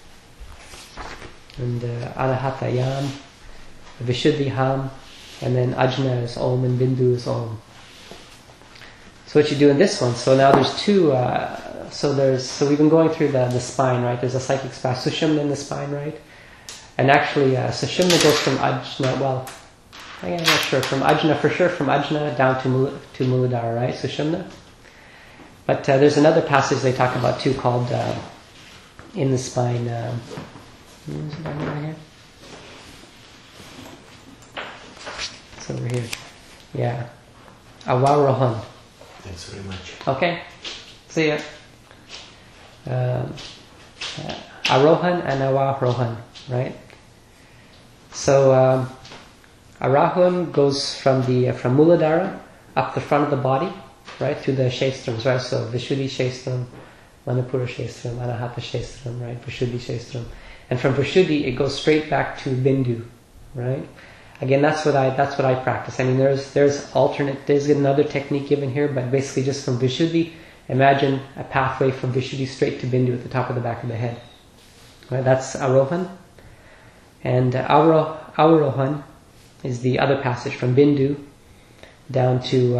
and Anahata Yam, Vishuddhi Ham, and then Ajna is Om and Bindu is Om. So what you do in this one, so now there's two, so we've been going through the spine, right? There's a psychic space, Sushumna in the spine, right? And actually, Sushumna goes from Ajna, I'm not sure, from Ajna down to Muladhara, right? Sushumna. But there's another passage they talk about too called, in the spine, is it over here? It's over here. Yeah. Avarohan. Thanks very much. Okay. See ya. Arohan and Avarohan, right? So Arohan goes from Muladhara up the front of the body, right, through the Shastrams, right? So Vishuddhi Shastram, Manipura Shastram, Anahata Shastram, right? Vishuddhi Shastram. And from Vishuddhi it goes straight back to Bindu, right? Again, that's what I practice. I mean, there's another technique given here, but basically just from Vishuddhi, imagine a pathway from Vishuddhi straight to Bindu at the top of the back of the head. Right? That's Arohan. And Avarohan is the other passage from Bindu down to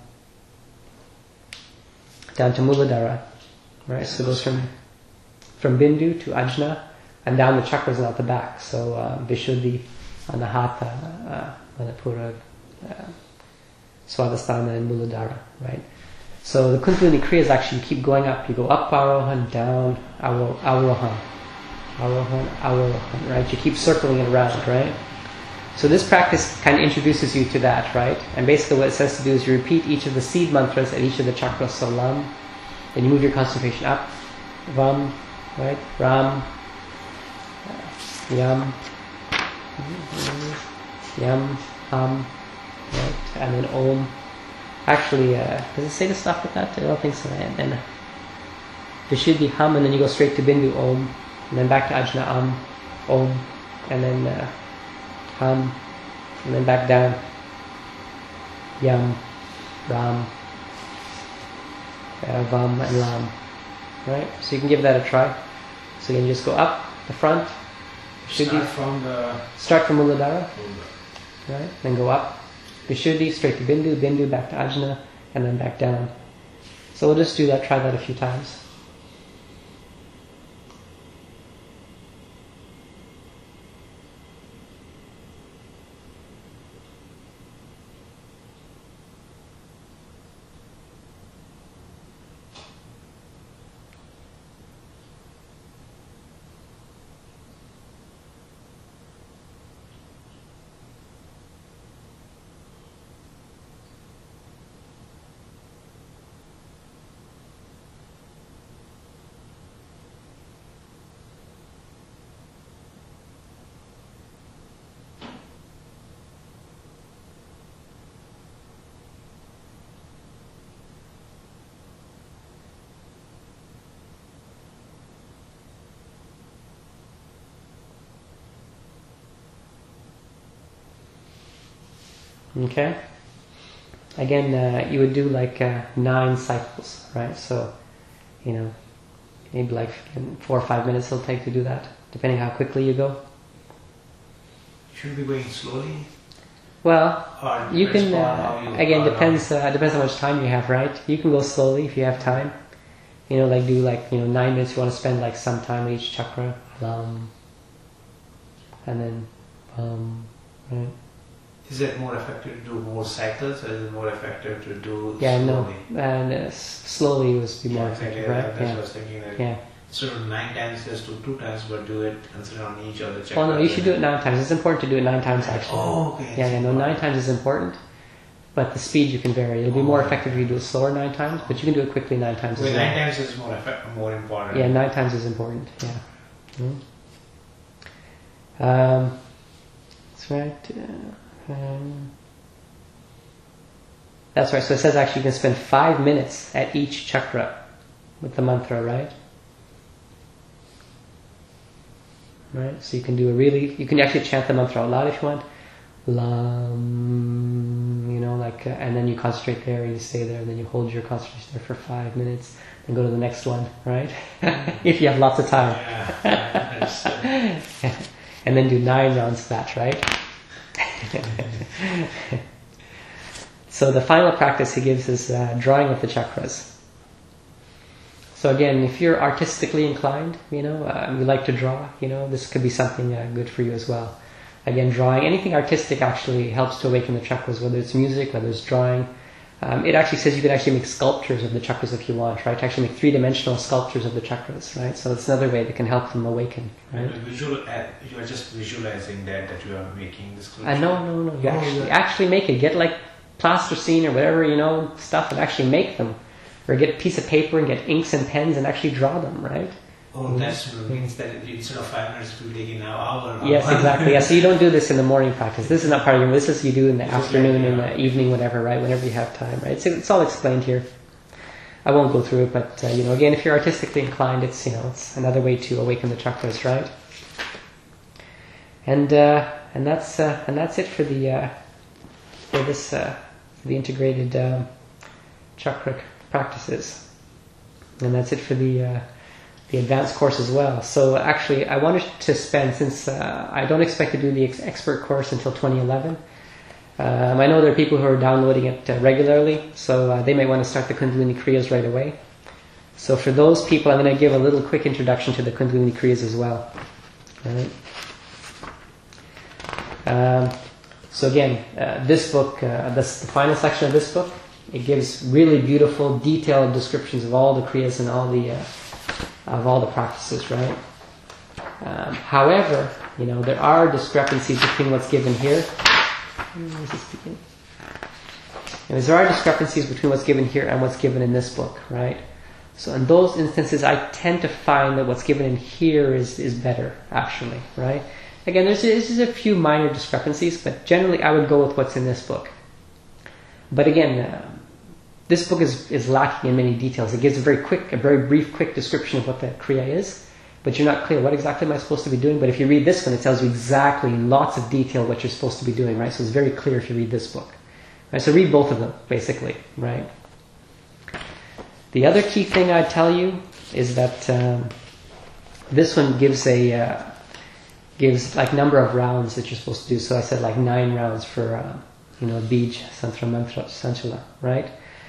Muladhara. Right? So it goes from Bindu to Ajna and down the chakras and out the back. So Vishuddhi, Anahata, Manipura, Swadhisthana, and Muladhara, right? So the Kundalini Kriyas actually keep going up. You go up Arohan, down Avarohan, Arohan, Avarohan, right? You keep circling it around, right? So this practice kind of introduces you to that, right? And basically what it says to do is you repeat each of the seed mantras at each of the chakras. So Lam, then you move your concentration up, Vam, right? Ram, Yam, Yam, Ham, right? And then Om. Actually, does it say to stop at that? I don't think so. And then there should be Ham, and then you go straight to Bindu Om, and then back to Ajna Am, Om, and then Ham, and then back down, Yam, Ram, Vam, and Lam. Right? So you can give that a try. So again, you just go up the front. Start from the Start from Muladhara, right? Then go up Vishuddhi, straight to Bindu, Bindu back to Ajna, and then back down. So we'll just do that, try that a few times. Okay? Again, you would do like 9 cycles, right? So, maybe like 4 or 5 minutes it'll take to do that, depending how quickly you go. Should we be going slowly? Well, Or you can, depends on how you again, are depends how much time you have, right? You can go slowly if you have time. Do 9 minutes, you want to spend like some time with each chakra. And then, right? Is it more effective to do more cycles, or is it more effective to do Yeah, slowly? no. And slowly would be more exactly. effective, right? That's what I Yeah. was thinking. That Yeah. instead of 9 times, just do 2 times, but do it consider on each of the chakras. Well, no, you should do it 9 times. It's important to do it 9 times, actually. Oh, okay. Yeah, 9 times is important, but the speed you can vary. It'll be more effective if you do it slower 9 times, but you can do it quickly 9 times as Well, well. 9 times is more important. Yeah, 9 times is important. Yeah. That's right. That's right. So it says actually you can spend 5 minutes at each chakra with the mantra, right? Right. So you can you can actually chant the mantra out loud if you want. Lam, and then you concentrate there, and you stay there, and then you hold your concentration there for 5 minutes, and go to the next one, right? If you have lots of time. Yeah. And then do 9 rounds of that, right? So the final practice he gives is drawing of the chakras. So again, if you're artistically inclined, you like to draw, this could be something good for you as well. Again, drawing, anything artistic actually helps to awaken the chakras, whether it's music, whether it's drawing. It actually says you can actually make sculptures of the chakras if you want, right? To actually make 3-dimensional sculptures of the chakras, right? So it's another way that can help them awaken, right? You are just visualizing that you are making this sculpture. No. You actually make it. Get like plasticine or whatever, stuff, and actually make them. Or get a piece of paper and get inks and pens and actually draw them, right? Oh, that means that instead of 5 minutes, it will take an hour. Yes, exactly. Yeah, so you don't do this in the morning practice. This is not part of your. This is you do in the afternoon, in the evening, whatever, right? Whenever you have time, right? It's all explained here. I won't go through it, but again, if you're artistically inclined, it's it's another way to awaken the chakras, right? And that's it for the integrated chakra practices, and that's it for the advanced course as well. So actually, I wanted to spend, since I don't expect to do the expert course until 2011. I know there are people who are downloading it regularly, so they might want to start the Kundalini Kriyas right away. So for those people, I'm going to give a little quick introduction to the Kundalini Kriyas as well. All right. So again, this book, the final section of this book, it gives really beautiful, detailed descriptions of all the Kriyas and all the practices, right? However, there are discrepancies between what's given here. There are discrepancies between what's given here and what's given in this book, right? So in those instances, I tend to find that what's given in here is better, actually, right? Again, there's a few minor discrepancies, but generally I would go with what's in this book. But again, this book is lacking in many details. It gives a very brief, quick description of what the Kriya is, but you're not clear what exactly am I supposed to be doing. But if you read this one, it tells you exactly in lots of detail what you're supposed to be doing, right? So it's very clear if you read this book. Right? So read both of them, basically, right? The other key thing I'd tell you is that this one gives like number of rounds that you're supposed to do. So I said like 9 rounds for Bij, Santra, Mantra, Sanchala, right?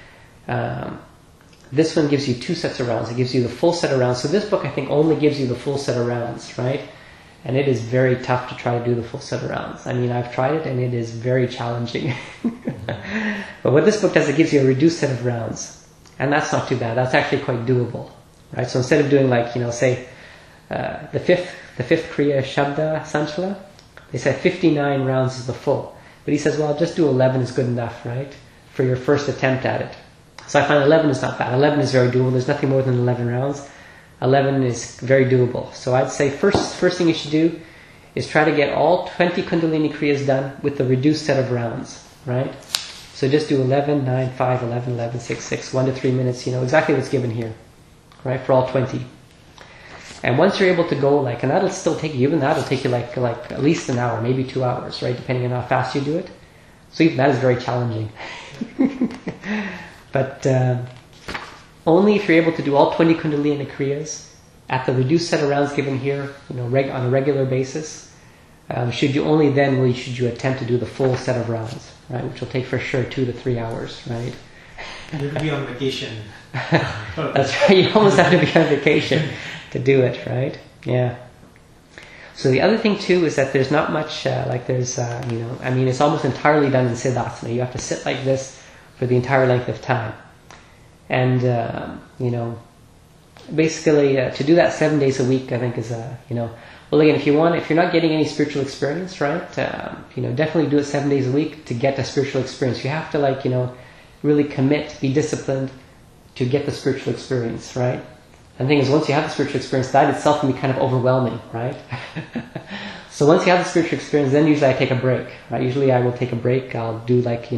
This one gives you 2 sets of rounds. It gives you the full set of rounds. So this book, I think, only gives you the full set of rounds, right? And it is very tough to try to do the full set of rounds. I mean, I've tried it and it is very challenging. But what this book does, it gives you a reduced set of rounds. And that's not too bad. That's actually quite doable, right? So instead of doing like, say, the fifth Kriya Shabda Sanchala, they said 59 rounds is the full. But he says, well, just do 11 is good enough, right? For your first attempt at it. So I find 11 is not bad. 11 is very doable. There's nothing more than 11 rounds. 11 is very doable. So I'd say first thing you should do is try to get all 20 Kundalini Kriyas done with the reduced set of rounds, right? So just do 11, 9, 5, 11, 11, 6, 6, 1 to 3 minutes, exactly what's given here, right? For all 20. And once you're able to go and that'll still take you, even that'll take you like at least an hour, maybe 2 hours, right? Depending on how fast you do it. So even that is very challenging. But only if you're able to do all 20 Kundalini Kriyas at the reduced set of rounds given here, on a regular basis, should you attempt to do the full set of rounds, right? Which will take for sure 2 to 3 hours, right? You'll be on vacation. That's right. You almost have to be on vacation to do it, right? Yeah. So the other thing too is that there's not much it's almost entirely done in Siddhasana. You have to sit like this for the entire length of time. And, basically to do that 7 days a week, I think is, well, again, if you're not getting any spiritual experience, right, definitely do it 7 days a week to get the spiritual experience. You have to really commit, be disciplined to get the spiritual experience, right? And the thing is, once you have the spiritual experience, that itself can be kind of overwhelming, right? So once you have the spiritual experience, then usually I take a break, right? Usually I will take a break. I'll do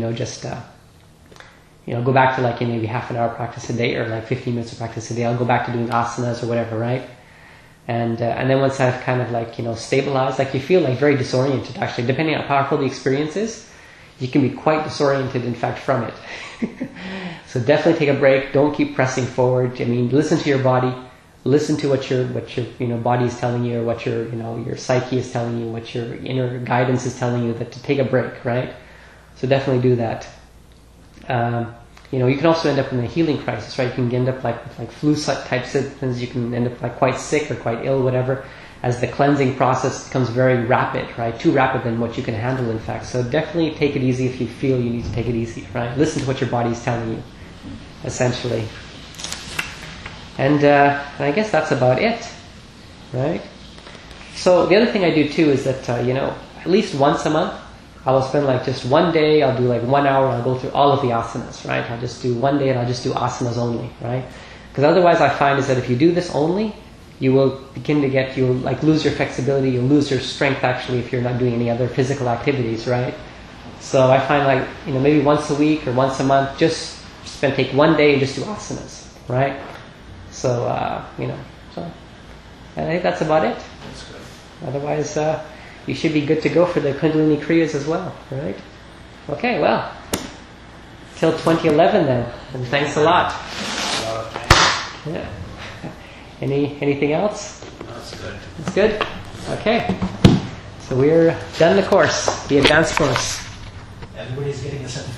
go back to maybe half an hour practice a day or 15 minutes of practice a day. I'll go back to doing asanas or whatever, right? And then once I've kind of stabilized, you feel very disoriented actually. Depending on how powerful the experience is, you can be quite disoriented in fact from it. So definitely take a break. Don't keep pressing forward. I mean, listen to your body. Listen to what your body is telling you, or what your psyche is telling you, what your inner guidance is telling you, that to take a break, right? So definitely do that. You can also end up in a healing crisis, right? You can end up with flu type symptoms. You can end up quite sick or quite ill, whatever, as the cleansing process becomes very rapid, right? Too rapid than what you can handle, in fact. So definitely take it easy if you feel you need to take it easy, right? Listen to what your body is telling you, essentially. And I guess that's about it, right? So the other thing I do too is that, at least once a month, I will spend just 1 day, I'll do 1 hour, I'll go through all of the asanas, right? I'll just do 1 day and I'll just do asanas only, right? Because otherwise I find is that if you do this only, you will begin to you'll lose your flexibility, you'll lose your strength actually if you're not doing any other physical activities, right? So I find maybe once a week or once a month, just take 1 day and just do asanas, right? So, so I think that's about it. That's good. Otherwise, you should be good to go for the Kundalini Kriyas as well, right? Okay, well, till 2011 then, and thanks a lot. A lot of time. Yeah. Anything else? That's good. That's good? Okay. So we're done the course, the advanced course. Everybody's getting a certificate.